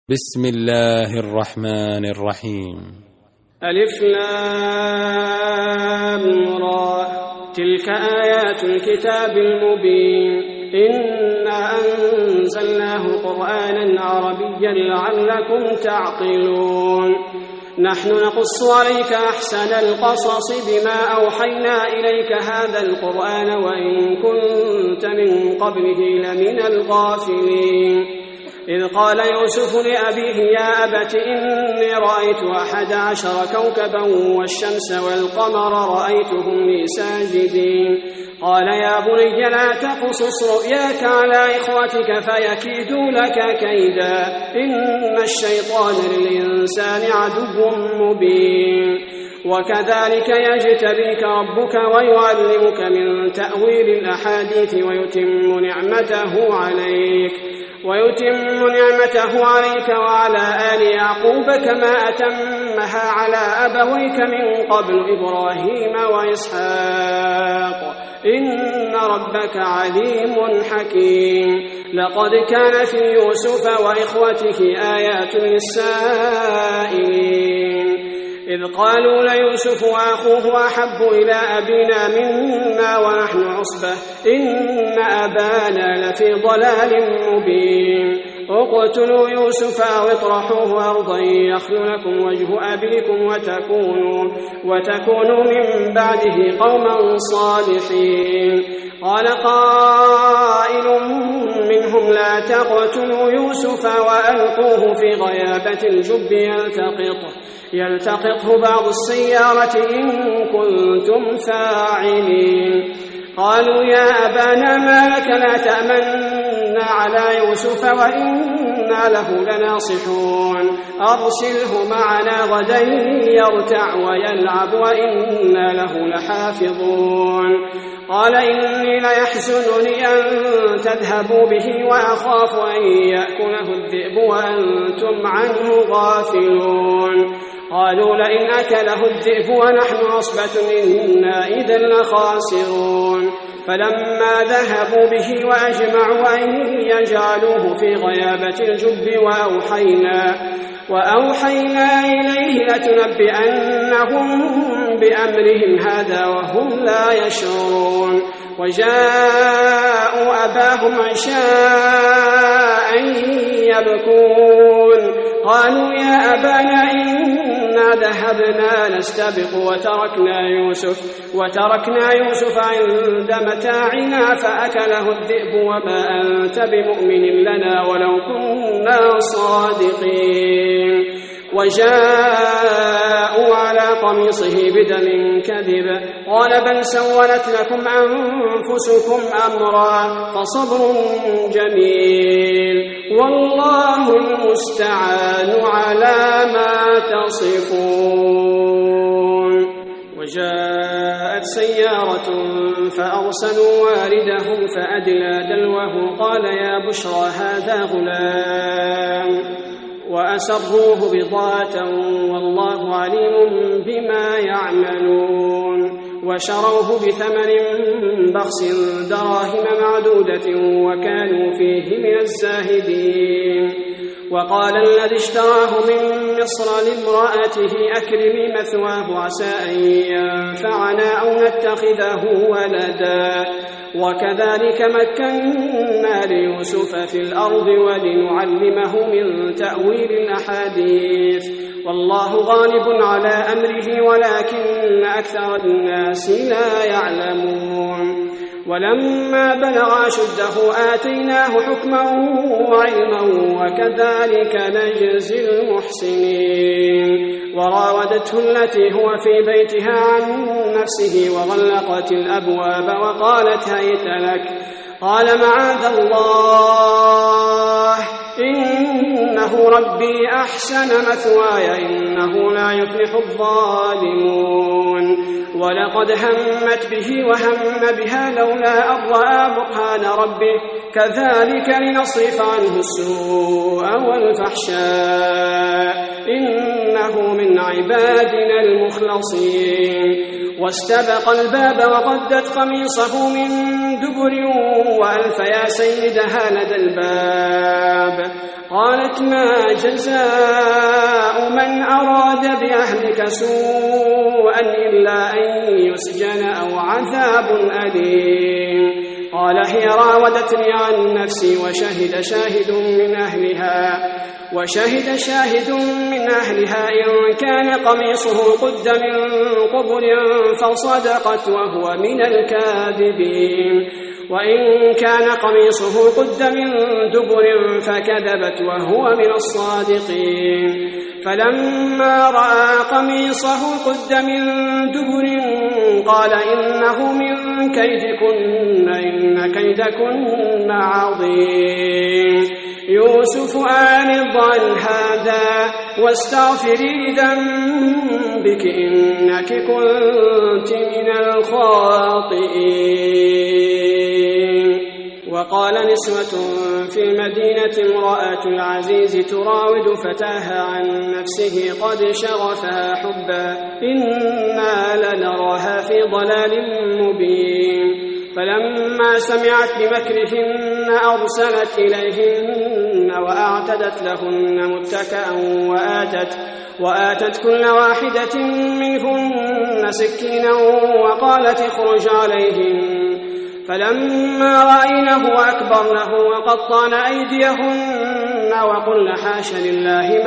بسم الله الرحمن الرحيم. ألف لام را تلك آيات الكتاب المبين إنا أنزلناه قرآنا عربيا لعلكم تعقلون نحن نقص عليك أحسن القصص بما أوحينا إليك هذا القرآن وإن كنت من قبله لمن الغافلين إذ قال يوسف لأبيه يا أبت إني رأيت 11 كوكبا والشمس والقمر رأيتهم لي ساجدين قال يا بني لا تقصص رؤياك على إخوتك فيكيدوا لك كيدا إن الشيطان للإنسان عدو مبين وكذلك يجتبيك ربك ويعلمك من تأويل الأحاديث ويتم نعمته عليك وعلى آل يعقوب كما أتمها على أبويك من قبل إبراهيم وإسحاق إن ربك عليم حكيم لقد كان في يوسف وإخوته آيات للسائلين إذ قالوا ليوسف وأخوه أحب إلى أبينا منا ونحن عصبة إن أبانا لفي ضلال مبين اقتلوا يوسف أو اطرحوه أرضا يخل لكم وجه أبيكم وتكونوا من بعده قوما صالحين قال قائل منهم لا تقتلوا يوسف وألقوه في غيابة الجب يلتقطه بعض السيارة إن كنتم فاعلين قالوا يا أبانا ما لك لا تأمنا على يوسف وإنا له لناصحون أرسله معنا غدا يرتع ويلعب وإنا له لحافظون قال إني ليحزنني أن تذهبوا به وأخاف أن يأكله الذئب وأنتم عنه غافلون قالوا لئن أكله الذئب ونحن عصبة إنا إذا لخاسرون فلما ذهبوا به وأجمعوا أن يجعلوه في غيابة الجب وأوحينا إليه لتنبئنهم بأمرهم هذا وهم لا يشعرون وجاءوا أباهم عشاء يبكون قالوا يا أبانا إنا ذهبنا نستبق وتركنا يوسف عند متاعنا فأكله الذئب وما أنت بمؤمن لنا ولو كنا صادقين وجاءوا على قميصه بدم كذب قال بل سولت لكم أنفسكم أمرا فصبر جميل والله المستعان على ما تصفون وجاءت سيارة فأرسلوا واردهم فأدلى دلوه قال يا بشرى هذا غلام وأسروه بضاعة والله عليم بما يعملون وشروه بثمن بخس دراهم معدودة وكانوا فيه من الزاهدين وقال الذي اشتراه من مصر لامرأته أكرمي مثواه عسى أن ينفعنا أو نتخذه ولدا وكذلك مكنا ليوسف في الأرض ولنعلمه من تأويل الأحاديث والله غالب على أمره ولكن أكثر الناس لا يعلمون ولما بلغ أشده آتيناه حكما وعلما وكذلك نجزي المحسنين وراودته التي هو في بيتها عن نفسه وغلقت الأبواب وقالت هيت لك قال معاذ الله إنه ربي أحسن مثواي إنه لا يفلح الظالمون ولقد همت به وهم بها لولا أن رأى برهان ربه كذلك لنصرف عنه السوء والفحشاء إنه من عبادنا المخلصين واستبق الباب وقدت قميصه من دبر وألف يا سيدها لدى الباب قالت ما جزاء من أراد بأهلك سوءا إلا أن يسجن أو عذاب أليم قال هي راودتني عن نفسي وشهد شاهد من أهلها إن كان قميصه قد من قبل فصدقت وهو من الكاذبين وإن كان قميصه قد من دبر فكذبت وهو من الصادقين فلما رأى قميصه قد من دبر قال إنه من كيدكن إن كيدكن عظيم يوسف أعرض عن هذا واستغفري لذنبك إنك كنت من الخاطئين. وقال نسوة في المدينة امرأة العزيز تراود فتاها عن نفسه قد شغفها حبا إنا لنراها في ضلال مبين فلما سمعت بمكرهن أرسلت إليهن وأعتدت لهن متكأ وآتت كل واحدة منهن سكينا وقالت اخرج عليهن فلما رأينه أكبرنه وقطعن أيديهن وقلن حاش لله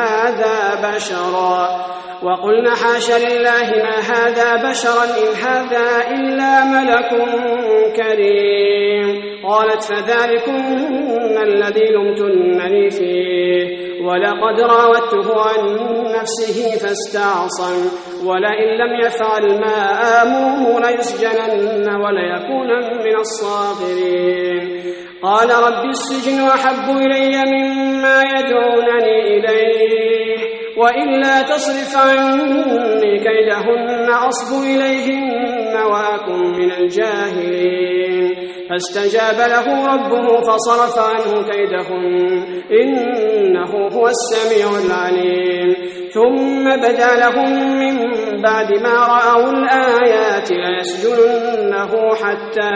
ما هذا بشرا إن هذا إلا ملك كريم قالت فذلكن الذي لمتنني فيه ولقد راودته عن نفسه فاستعصم ولئن لم يفعل ما آمره ليسجنن وليكون من الصاغرين قال رب السجن أحب إلي مما يدعونني إليه وإلا تصرف عني كيدهن أصب إليهن وأكن من الجاهلين فاستجاب له ربه فصرف عنه كيدهن إنه هو السميع العليم ثم بدا لهم من بعد ما رأوا الآيات ليسجننه حتى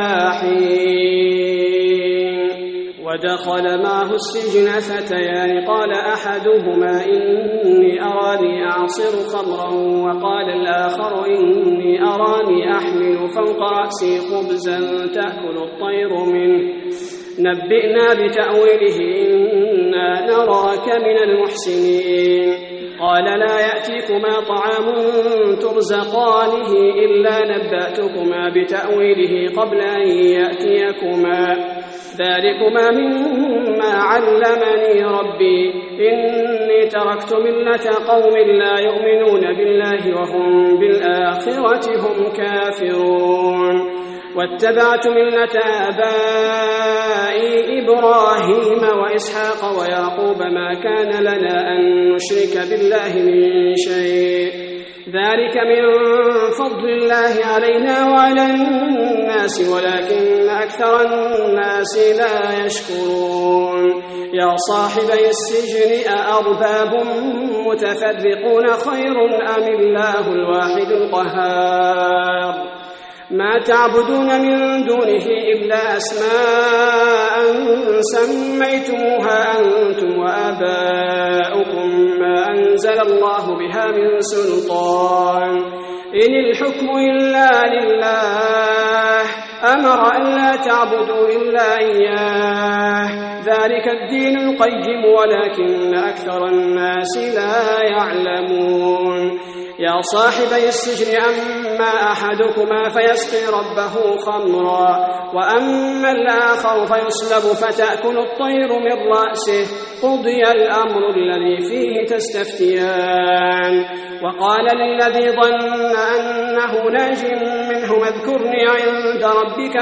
حين. ودخل معه السجن فتيان قال أحدهما إني أراني أعصر خمرا وقال الآخر إني أراني أحمل فوق رأسي خبزا تأكل الطير منه نبئنا بتأويله إنا نراك من المحسنين قال لا يأتيكما طعام ترزقانه إلا نبأتكما بتأويله قبل أن يأتيكما ذلكما مما علمني ربي إني تركت ملة قوم لا يؤمنون بالله وهم بالآخرة هم كافرون واتبعت ملة آبائي إبراهيم وإسحاق ويعقوب ما كان لنا أن نشرك بالله من شيء ذلك من فضل الله علينا وعلى الناس ولكن أكثر الناس لا يشكرون يا صاحبي السجن أأرباب متفرقون خير أم الله الواحد القهار ما تعبدون من دونه إلا أسماء سميتموها أنتم وآباؤكم ما أنزل الله بها من سلطان إن الحكم إلا لله أمر أن لا تعبدوا إلا إياه ذلك الدين القيم ولكن أكثر الناس لا يعلمون يا صاحبي السجن أما أحدكما فيسقي ربه خمرا وأما الآخر فيصلب فتأكل الطير من رأسه قضي الأمر الذي فيه تستفتيان وقال للذي ظن أنه ناج منه اذكرني عند ربك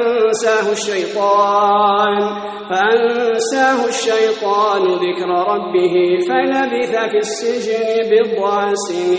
فأنساه الشيطان ذكر ربه فلبث في السجن بضع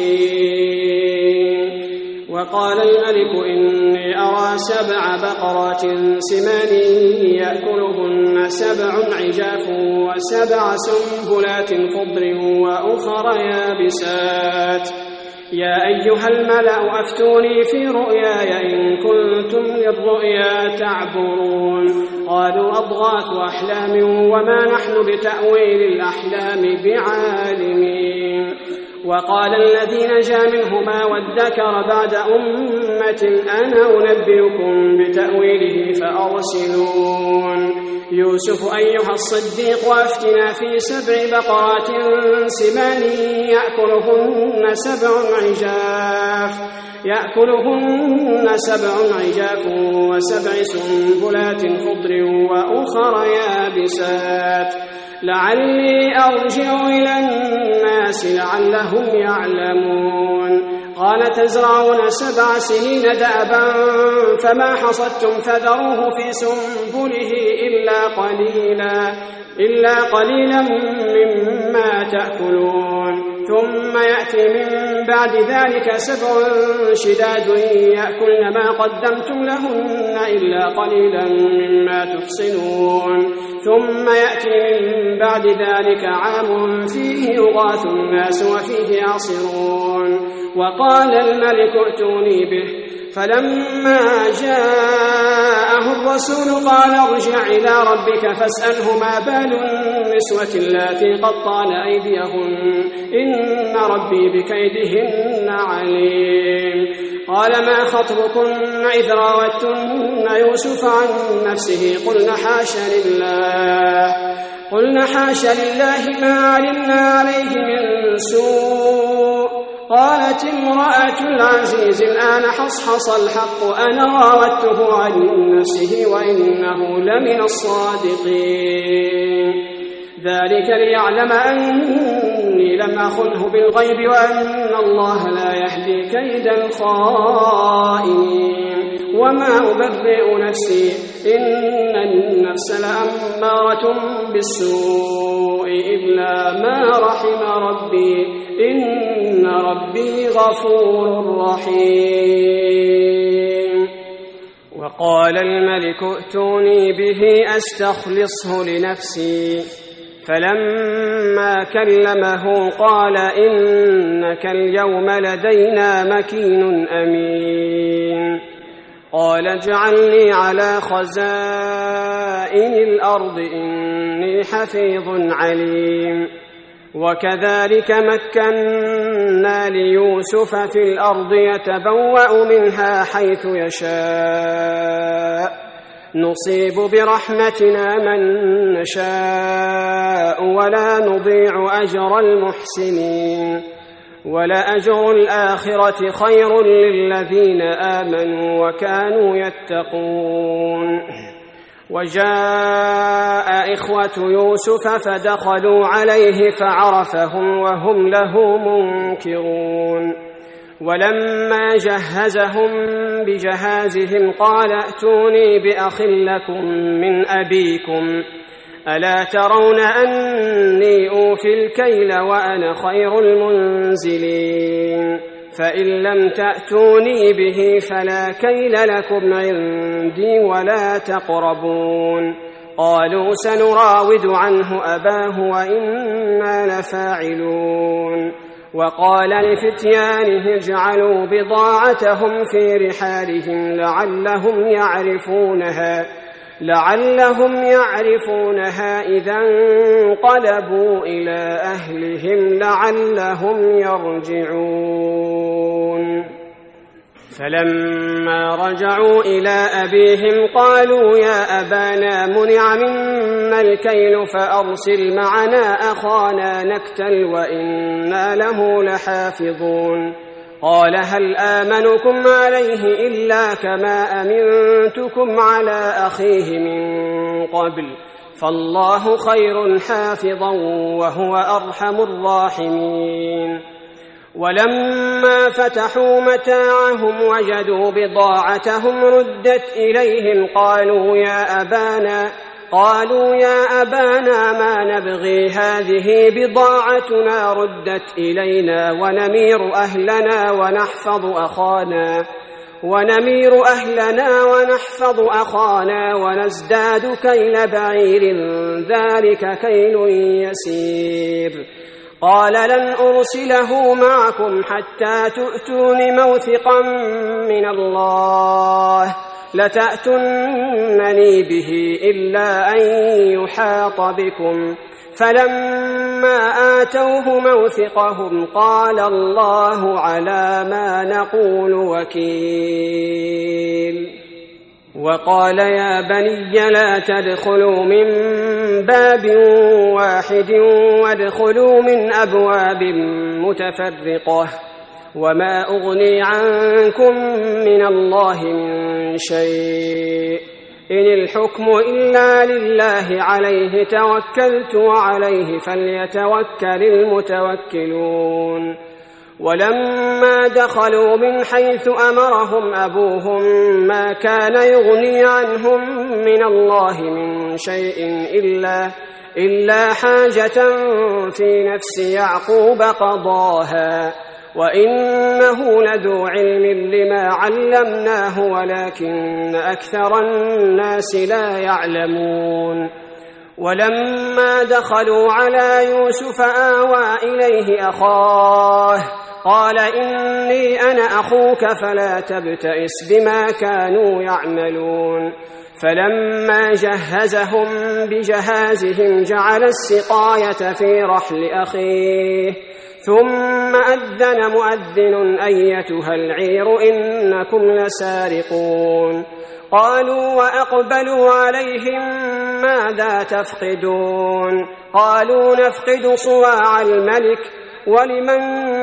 سنين. وقال الملك إني أرى 7 بقرات سمان يأكلهن 7 عجاف و7 سنبلات خضر وأخر يابسات يا أيها الملأ أفتوني في رؤياي إن كنتم للرؤيا تعبرون قالوا أضغاث أحلام وما نحن بتأويل الأحلام بعالمين وقال الذي نجا منهما وادكر بعد أمة أنا أنبئكم بتأويله فأرسلون يوسف أيها الصديق أفتنا في 7 بقرات سمان يأكلهن 7 عجاف و7 سنبلات خضر وأخر يابسات لعلي أرجع إلى الناس لعلهم يعلمون قال تزرعون 7 سنين دأبا فما حصدتم فذروه في سنبله إلا قليلا مما تأكلون ثم يأتي من بعد ذلك 7 شداد يأكلن ما قدمتم لهن إلا قليلا مما تحصنون ثم يأتي من بعد ذلك عام فيه يغاث الناس وفيه يعصرون وقال الملك ائتوني به فلما جاءه الرسول قال ارجع إلى ربك فاسأله ما بال النسوة اللاتي قطعن أيديهن إن ربي بكيدهن عليم قال ما خطبكن إذ راوتن يوسف عن نفسه قلنا حاش لله ما علمنا عليه من سوء قالت امرأة العزيز الآن حصحص الحق أنا راودته عن نفسه وإنه لمن الصادقين ذلك ليعلم أني لم أخنه بالغيب وأن الله لا يهدي كيد الخائنين وما أبرئ نفسي إن النفس لأمارة بالسوء إلا ما رحم ربي إن ربي غفور رحيم وقال الملك ائتوني به أستخلصه لنفسي فلما كلمه قال إنك اليوم لدينا مكين أمين قال اجعلني على خزائن الأرض إني حفيظ عليم وكذلك مكنا ليوسف في الأرض يتبوأ منها حيث يشاء نصيب برحمتنا من نشاء ولا نضيع أجر المحسنين ولأجر الآخرة خير للذين آمنوا وكانوا يتقون وجاء إخوة يوسف فدخلوا عليه فعرفهم وهم له منكرون ولما جهزهم بجهازهم قال ائتوني بأخ لكم من أبيكم ألا ترون أني أوفي الكيل وأنا خير المنزلين فإن لم تأتوني به فلا كيل لكم عندي ولا تقربون قالوا سنراود عنه أباه وإنا لفاعلون وقال لفتيانه اجعلوا بضاعتهم في رحالهم لعلهم يعرفونها إذا انقلبوا إلى أهلهم لعلهم يرجعون فلما رجعوا إلى أبيهم قالوا يا أبانا منع منا الكيل فأرسل معنا أخانا نكتل وإنا له لحافظون قال هل آمنكم عليه إلا كما أمنتكم على أخيه من قبل فالله خير حافظا وهو أرحم الراحمين ولما فتحوا متاعهم وجدوا بضاعتهم ردت إليهم قالوا يا أبانا ما نبغي هذه بضاعتنا ردت إلينا ونمير أهلنا ونحفظ أخانا ونزداد كيل بعير ذلك كيل يسير قال لن أرسله معكم حتى تؤتون موثقا من الله لتأتونني به إلا أن يحاط بكم. فلما آتوه موثقهم قال الله على ما نقول وكيل. وقال يا بني لا تدخلوا من باب واحد وادخلوا من أبواب متفرقة وما أغني عنكم من الله من شيء إن الحكم إلا لله عليه توكلت وعليه فليتوكل المتوكلون. ولما دخلوا من حيث أمرهم أبوهم ما كان يغني عنهم من الله من شيء إلا حاجة في نفس يعقوب قضاها وإنه لذو علم لما علمناه ولكن أكثر الناس لا يعلمون. ولما دخلوا على يوسف آوى إليه أخاه قال إني أنا أخوك فلا تبتئس بما كانوا يعملون. فلما جهزهم بجهازهم جعل السقاية في رحل أخيه ثم أذن مؤذن أيتها العير إنكم لسارقون. قالوا وأقبلوا عليهم ماذا تفقدون؟ قالوا نفقد صواع الملك ولمن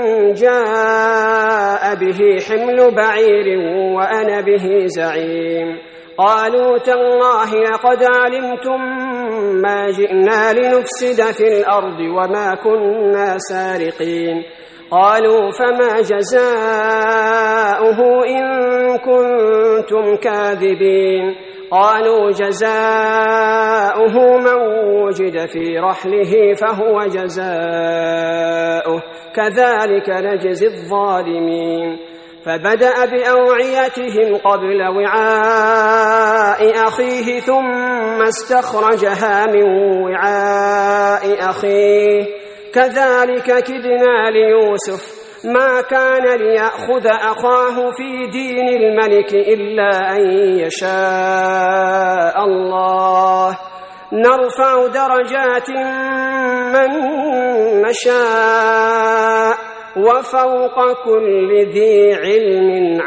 جاء به حمل بعير وأنا به زعيم. قالوا تالله لقد علمتم ما جئنا لنفسد في الأرض وما كنا سارقين. قالوا فما جزاؤه إن كنتم كاذبين؟ قالوا جزاؤه من وجد في رحله فهو جزاؤه كذلك نجزي الظالمين. فبدأ بأوعيتهم قبل وعاء أخيه ثم استخرجها من وعاء أخيه كذلك كدنا ليوسف ما كان ليأخذ أخاه في دين الملك إلا أن يشاء الله نرفع درجات من نشاء وفوق كل ذي علم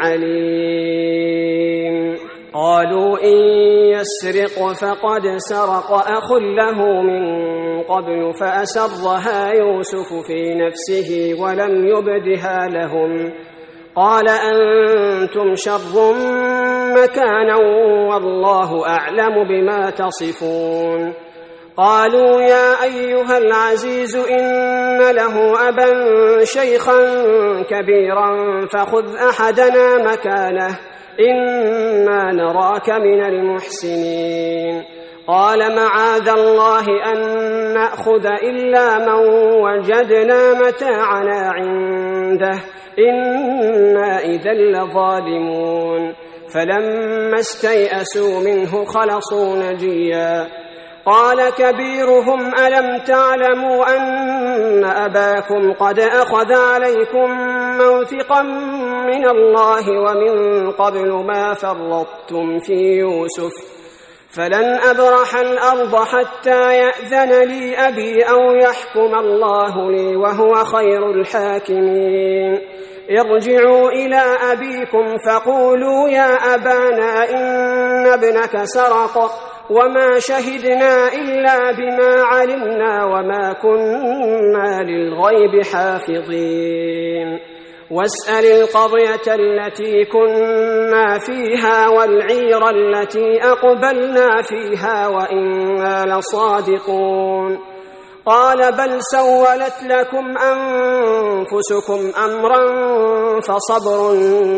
عليم. قالوا إن يسرق فقد سرق أخ له من قبل فأسرها يوسف في نفسه ولم يبدها لهم. قال أنتم شر مكانا والله أعلم بما تصفون. قالوا يا أيها العزيز إن له أبا شيخا كبيرا فخذ أحدنا مكانه إنا نراك من المحسنين. قال معاذ الله أن نأخذ إلا من وجدنا متاعنا عنده إنا إذا لظالمون. فلما استيئسوا منه خلصوا نجيا. قال كبيرهم ألم تعلموا أن أباكم قد أخذ عليكم موثقا من الله ومن قبل ما فرطتم في يوسف فلن أبرح الأرض حتى يأذن لي أبي أو يحكم الله لي وهو خير الحاكمين. ارجعوا إلى أبيكم فقولوا يا أبانا إن ابنك سرق وما شهدنا إلا بما علمنا وما كنا للغيب حافظين. واسأل القرية التي كنا فيها والعير التي أقبلنا فيها وإنا لصادقون. قال بل سولت لكم أنفسكم أمرا فصبر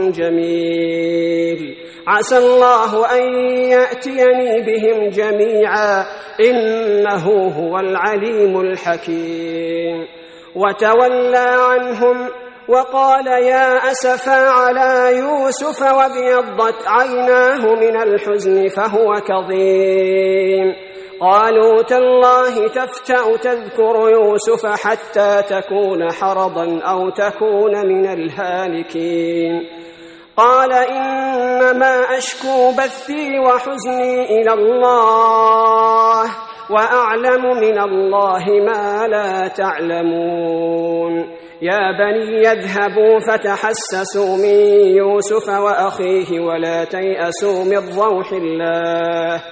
جميل عسى الله أن يأتيني بهم جميعا إنه هو العليم الحكيم. وتولى عنهم وقال يا أسفا على يوسف وابيضت عيناه من الحزن فهو كظيم. قالوا تالله تفتأ تذكر يوسف حتى تكون حرضا أو تكون من الهالكين قال إنما أشكو بثي وحزني إلى الله وأعلم من الله ما لا تعلمون يا بني يذهبوا فتحسسوا من يوسف وأخيه ولا تيأسوا من روح الله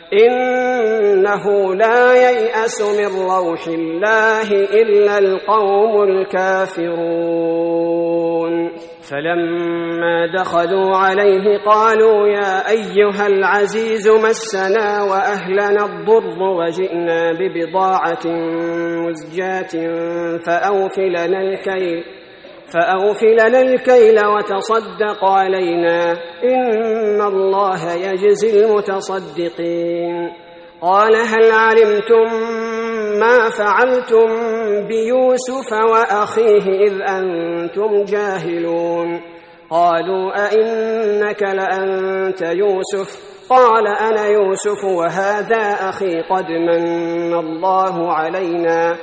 إنه لا ييأس من روح الله إلا القوم الكافرون فلما دخلوا عليه قالوا يا أيها العزيز مسنا وأهلنا الضر وجئنا ببضاعة مزجاة فأوف لنا الكيل وتصدق علينا إن الله يجزي المتصدقين قال هل علمتم ما فعلتم بيوسف وأخيه إذ أنتم جاهلون قالوا أئنك لأنت يوسف قال أنا يوسف وهذا أخي قد من الله علينا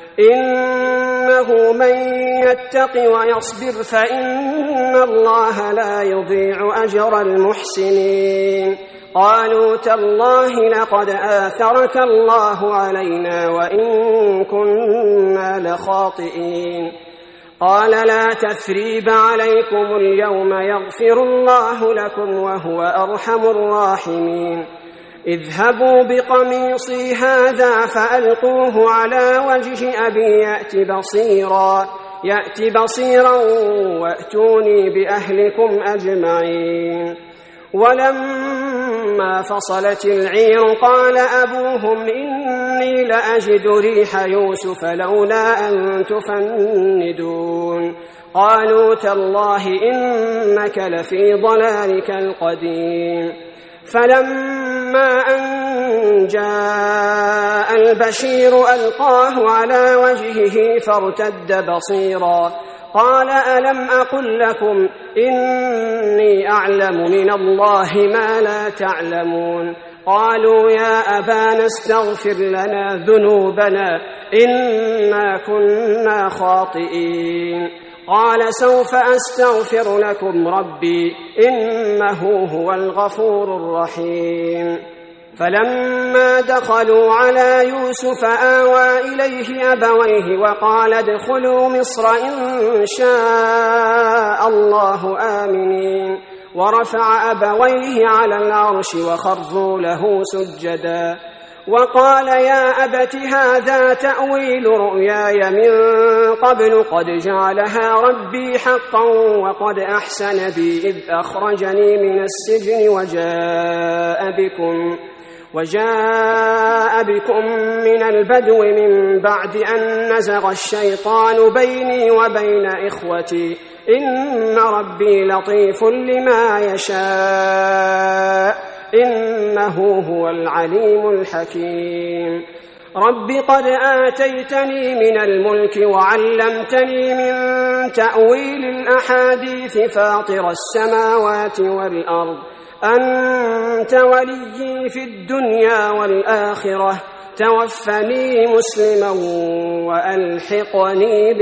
إنه من يتق ويصبر فإن الله لا يضيع أجر المحسنين قالوا تالله لقد آثرك الله علينا وإن كنا لخاطئين قال لا تثريب عليكم اليوم يغفر الله لكم وهو أرحم الراحمين اذهبوا بقميصي هذا فألقوه على وجه أبي يأت بصيرا وأتوني بأهلكم أجمعين ولما فصلت العير قال أبوهم إني لأجد ريح يوسف لولا أن تفندون قالوا تالله إنك لفي ضلالك القديم فلما أن جاء البشير ألقاه على وجهه فارتد بصيرا قال ألم أقل لكم إني أعلم من الله ما لا تعلمون قالوا يا أبانا استغفر لنا ذنوبنا إنا كنا خاطئين قال سوف أستغفر لكم ربي إنه هو الغفور الرحيم فلما دخلوا على يوسف آوى إليه أبويه وقال ادخلوا مصر إن شاء الله آمنين ورفع أبويه على العرش وخروا له سجدا وقال يا أبت هذا تأويل رؤياي من قبل قد جعلها ربي حقا وقد أحسن بي إذ أخرجني من السجن وجاء بكم من البدو من بعد أن نزغ الشيطان بيني وبين إخوتي إن ربي لطيف لما يشاء إنه هو العليم الحكيم رب قد آتيتني من الملك وعلمتني من تأويل الأحاديث فاطر السماوات والأرض أنت وليي في الدنيا والآخرة توفني مسلما وألحقني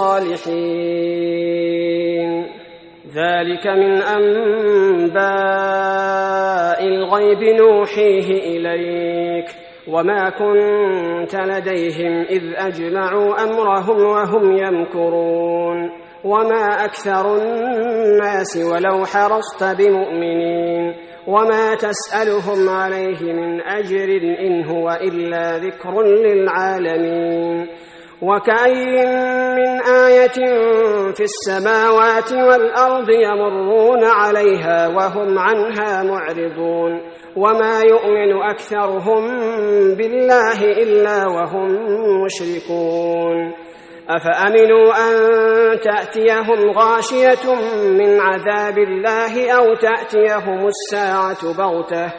بالصالحين ذلك من أنباء الغيب نوحيه إليك وما كنت لديهم إذ أجمعوا أمرهم وهم يمكرون وما أكثر الناس ولو حرصت بمؤمنين وما تسألهم عليه من أجر إن هو إلا ذكر للعالمين وكأين من آية في السماوات والأرض يمرون عليها وهم عنها معرضون وما يؤمن أكثرهم بالله إلا وهم مشركون أفأمنوا أن تأتيهم غاشية من عذاب الله أو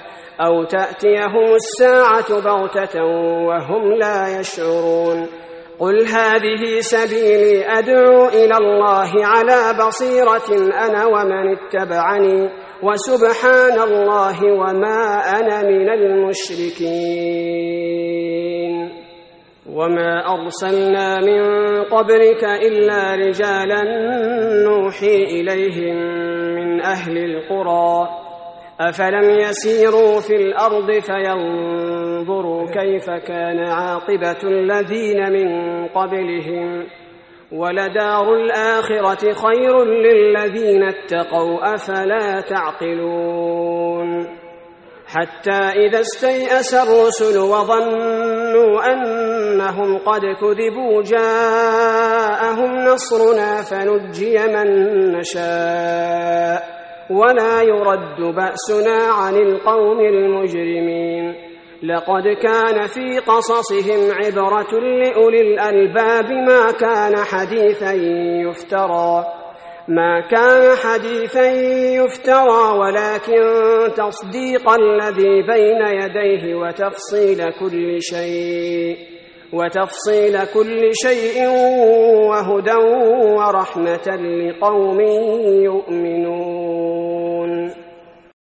تأتيهم الساعة بغتة وهم لا يشعرون قل هذه سبيلي أدعو إلى الله على بصيرة أنا ومن اتبعني وسبحان الله وما أنا من المشركين. وما أرسلنا من قبلك إلا رجالا نوحي إليهم من أهل القرى أفلم يسيروا في الأرض فينظروا كيف كان عاقبة الذين من قبلهم ولدار الآخرة خير للذين اتقوا أفلا تعقلون. حتى إذا استيأس الرسل وظنوا أنهم قد كذبوا جاءهم نصرنا فنجي من نشاء ولا يرد بأسنا عن القوم المجرمين. لقد كان في قصصهم عبرة لأولي الألباب ما كان حديثا يفترى ولكن تصديق الذي بين يديه وتفصيل كل شيء وهدى ورحمة لقوم يؤمنون.